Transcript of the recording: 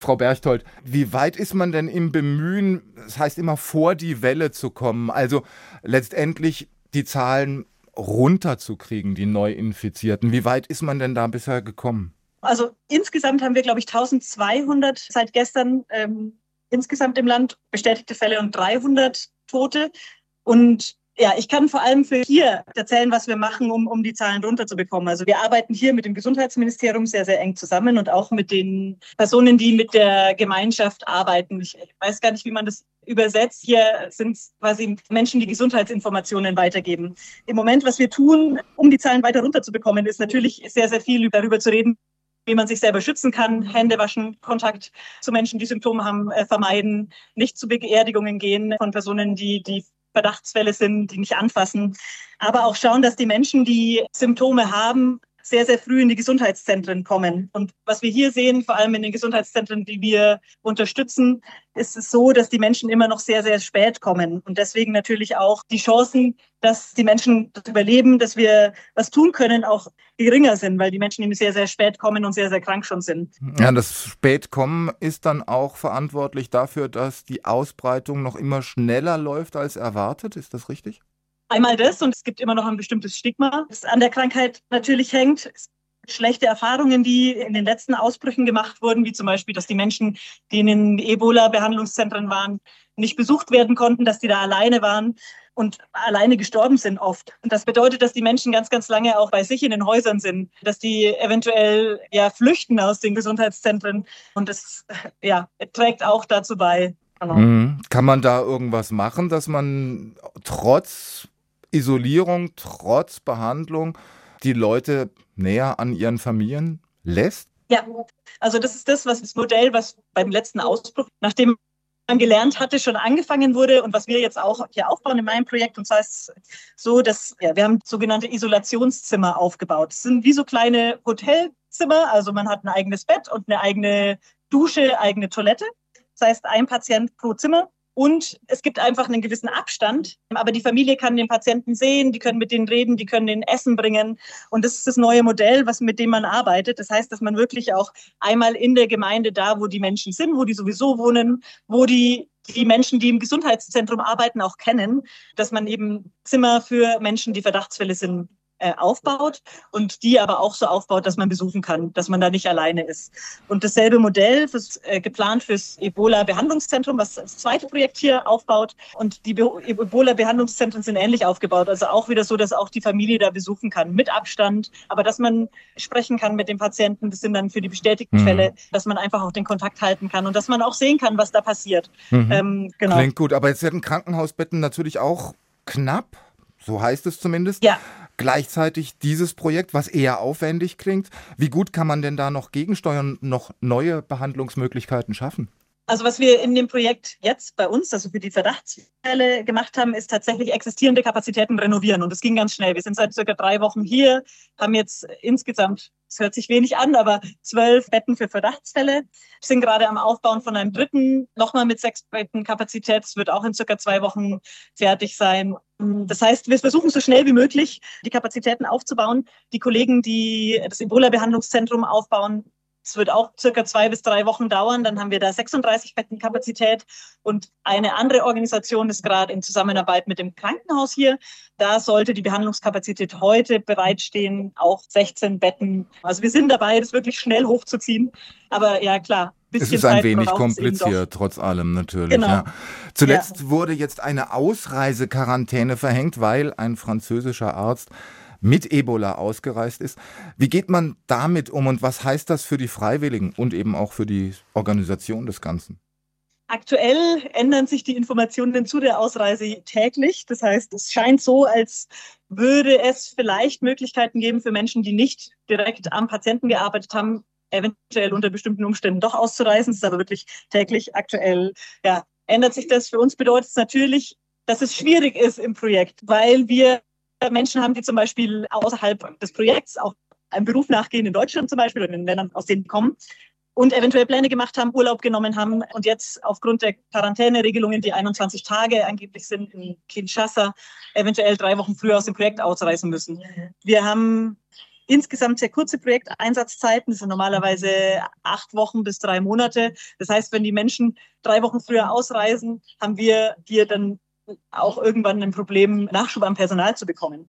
Frau Berchtold, wie weit ist man denn im Bemühen, das heißt immer vor die Welle zu kommen, also letztendlich die Zahlen runterzukriegen, die Neuinfizierten? Wie weit ist man denn da bisher gekommen? Also insgesamt haben wir, glaube ich, 1200 seit gestern insgesamt im Land bestätigte Fälle und 300 Tote. Und ja, ich kann vor allem für hier erzählen, was wir machen, um die Zahlen runterzubekommen. Also wir arbeiten hier mit dem Gesundheitsministerium sehr, sehr eng zusammen und auch mit den Personen, die mit der Gemeinschaft arbeiten. Ich weiß gar nicht, wie man das übersetzt. Hier sind quasi Menschen, die Gesundheitsinformationen weitergeben. Im Moment, was wir tun, um die Zahlen weiter runterzubekommen, ist natürlich sehr, sehr viel darüber zu reden, wie man sich selber schützen kann, Hände waschen, Kontakt zu Menschen, die Symptome haben, vermeiden, nicht zu Beerdigungen gehen von Personen, die Verdachtsfälle sind, die nicht anfassen. Aber auch schauen, dass die Menschen, die Symptome haben, sehr, sehr früh in die Gesundheitszentren kommen. Und was wir hier sehen, vor allem in den Gesundheitszentren, die wir unterstützen, ist es so, dass die Menschen immer noch sehr, sehr spät kommen. Und deswegen natürlich auch die Chancen, dass die Menschen das überleben, dass wir was tun können, auch geringer sind, weil die Menschen eben sehr, sehr spät kommen und sehr, sehr krank schon sind. Ja, das Spätkommen ist dann auch verantwortlich dafür, dass die Ausbreitung noch immer schneller läuft als erwartet. Ist das richtig? Einmal das, und es gibt immer noch ein bestimmtes Stigma, das an der Krankheit natürlich hängt. Es gibt schlechte Erfahrungen, die in den letzten Ausbrüchen gemacht wurden, wie zum Beispiel, dass die Menschen, die in den Ebola-Behandlungszentren waren, nicht besucht werden konnten, dass die da alleine waren und alleine gestorben sind oft. Und das bedeutet, dass die Menschen ganz, ganz lange auch bei sich in den Häusern sind, dass die eventuell flüchten aus den Gesundheitszentren. Und das trägt auch dazu bei. Genau. Kann man da irgendwas machen, dass man trotz Isolierung, trotz Behandlung die Leute näher an ihren Familien lässt? Ja, also das ist das Modell, was beim letzten Ausbruch, nachdem man gelernt hatte, schon angefangen wurde und was wir jetzt auch hier aufbauen in meinem Projekt. Und zwar ist es so, dass wir haben sogenannte Isolationszimmer aufgebaut. Das sind wie so kleine Hotelzimmer, also man hat ein eigenes Bett und eine eigene Dusche, eigene Toilette. Das heißt, ein Patient pro Zimmer. Und es gibt einfach einen gewissen Abstand. Aber die Familie kann den Patienten sehen, die können mit denen reden, die können denen Essen bringen. Und das ist das neue Modell, mit dem man arbeitet. Das heißt, dass man wirklich auch einmal in der Gemeinde da, wo die Menschen sind, wo die sowieso wohnen, wo die Menschen, die im Gesundheitszentrum arbeiten, auch kennen, dass man eben Zimmer für Menschen, die Verdachtsfälle sind, aufbaut und die aber auch so aufbaut, dass man besuchen kann, dass man da nicht alleine ist. Und dasselbe Modell geplant fürs Ebola-Behandlungszentrum, was das zweite Projekt hier aufbaut. Und die Ebola-Behandlungszentren sind ähnlich aufgebaut. Also auch wieder so, dass auch die Familie da besuchen kann, mit Abstand, aber dass man sprechen kann mit dem Patienten. Das sind dann für die bestätigten Fälle, dass man einfach auch den Kontakt halten kann und dass man auch sehen kann, was da passiert. Genau. Klingt gut, aber jetzt werden Krankenhausbetten natürlich auch knapp. So heißt es zumindest. Ja. Gleichzeitig dieses Projekt, was eher aufwendig klingt. Wie gut kann man denn da noch gegensteuern, noch neue Behandlungsmöglichkeiten schaffen? Also was wir in dem Projekt jetzt bei uns, also für die Verdachtsfälle gemacht haben, ist tatsächlich existierende Kapazitäten renovieren. Und das ging ganz schnell. Wir sind seit circa 3 Wochen hier, haben jetzt insgesamt, es hört sich wenig an, aber 12 Betten für Verdachtsfälle. Wir sind gerade am Aufbauen von einem dritten, nochmal mit 6 Betten Kapazität. Es wird auch in circa 2 Wochen fertig sein. Das heißt, wir versuchen so schnell wie möglich, die Kapazitäten aufzubauen. Die Kollegen, die das Ebola-Behandlungszentrum aufbauen, es wird auch circa 2 bis 3 Wochen dauern. Dann haben wir da 36 Betten Kapazität. Und eine andere Organisation ist gerade in Zusammenarbeit mit dem Krankenhaus hier. Da sollte die Behandlungskapazität heute bereitstehen, auch 16 Betten. Also wir sind dabei, das wirklich schnell hochzuziehen. Aber ja, klar. Es ist ein wenig kompliziert, trotz allem natürlich. Genau. Ja. Zuletzt wurde jetzt eine Ausreisequarantäne verhängt, weil ein französischer Arzt mit Ebola ausgereist ist. Wie geht man damit um und was heißt das für die Freiwilligen und eben auch für die Organisation des Ganzen? Aktuell ändern sich die Informationen zu der Ausreise täglich. Das heißt, es scheint so, als würde es vielleicht Möglichkeiten geben für Menschen, die nicht direkt am Patienten gearbeitet haben, eventuell unter bestimmten Umständen doch auszureisen. Das ist aber wirklich täglich. Aktuell ändert sich das. Für uns bedeutet es natürlich, dass es schwierig ist im Projekt, weil wir Menschen haben, die zum Beispiel außerhalb des Projekts auch einem Beruf nachgehen, in Deutschland zum Beispiel oder in den Ländern, aus denen kommen und eventuell Pläne gemacht haben, Urlaub genommen haben und jetzt aufgrund der Quarantäneregelungen, die 21 Tage angeblich sind in Kinshasa, eventuell 3 Wochen früher aus dem Projekt ausreisen müssen. Wir haben insgesamt sehr kurze Projekteinsatzzeiten. Das sind normalerweise 8 Wochen bis 3 Monate. Das heißt, wenn die Menschen 3 Wochen früher ausreisen, haben wir hier dann auch irgendwann ein Problem, Nachschub an Personal zu bekommen.